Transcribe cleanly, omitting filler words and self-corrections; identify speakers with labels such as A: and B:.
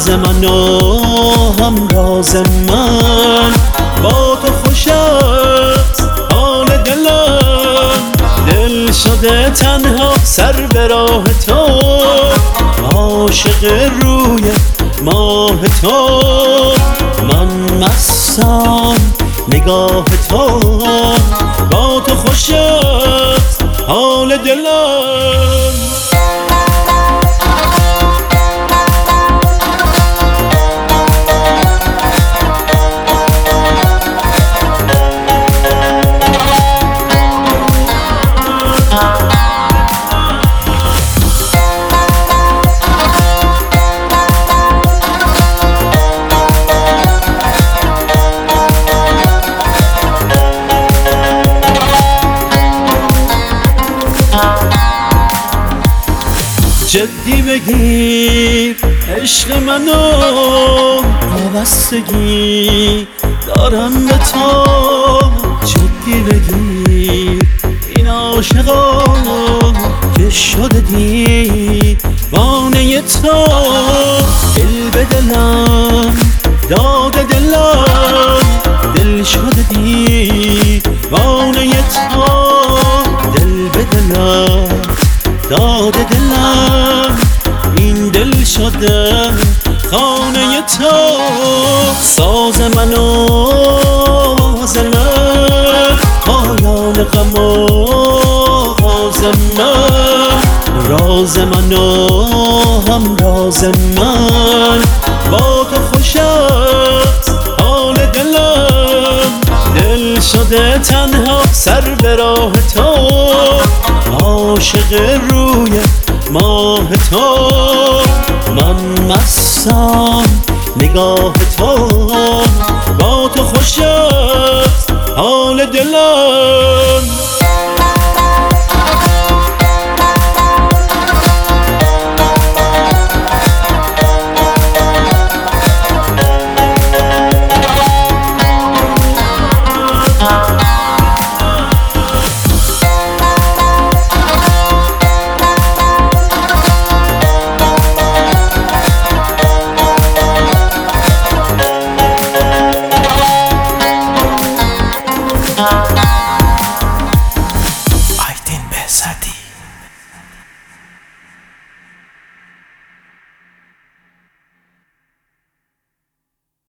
A: من و هم راز من، با تو خوش است حال دلم. دل شده تنها سر به راه تو، عاشق روی ماه تو. من مستم نگاه تو، با تو خوش است حال دلم. جدی بگیر عشق منو، وابستگی دارم به تو. جدی بگیر این عاشقا که شده دیوانه تو. دل به دلم داده دلم، دل شده دیوانه تو. دل به دلم داده دلم، این دل شده خانه تو. ساز من و آواز من، پایان غم و آغاز من. راز من و هم راز من، با تو خوش است حال دلم. دل شده تنها سر به راه تو، عاشق روی ماه تو. من مستم نگاه تو، با تو خوش است حال دلم.